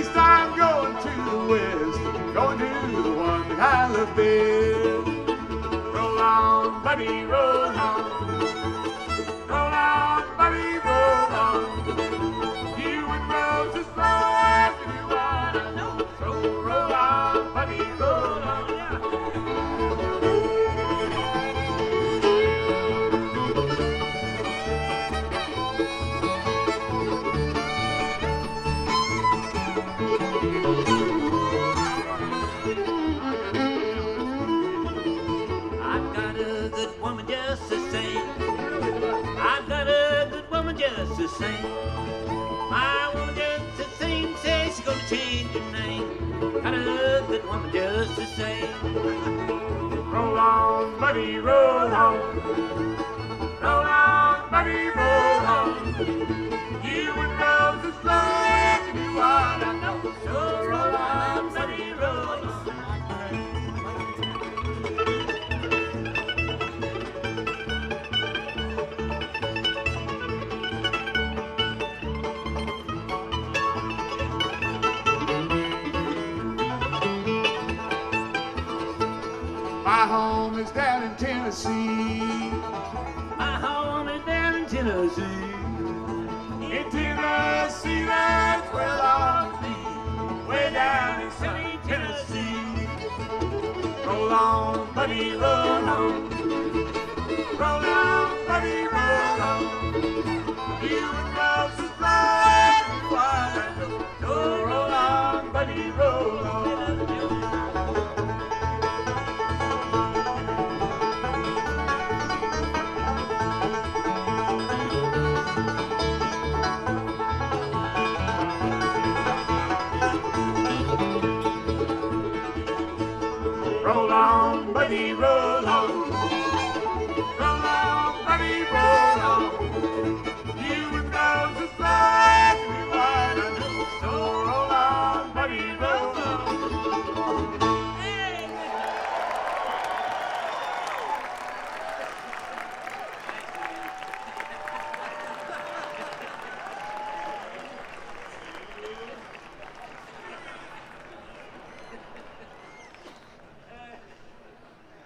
east, I'm going to the west, going to the one that I love best. Roll on, buddy, roll on. Roll on, buddy, roll on. You and Roses flow after you what I know. So roll on, buddy, roll on. I've got a good woman just the same. I've got a good woman just the same. My woman just the same says she's gonna change her name. Got a good woman just the same. Roll on, buddy, roll on. Roll on, buddy, roll on. You and Roses flow after you what I know. So roll on, buddy, roll on. My home is down in Tennessee. My home is down in Tennessee. In Tennessee, that's where I'll be. Way down in sunny Tennessee. Roll on, buddy, roll on. Roll on, buddy, roll on. You and Roses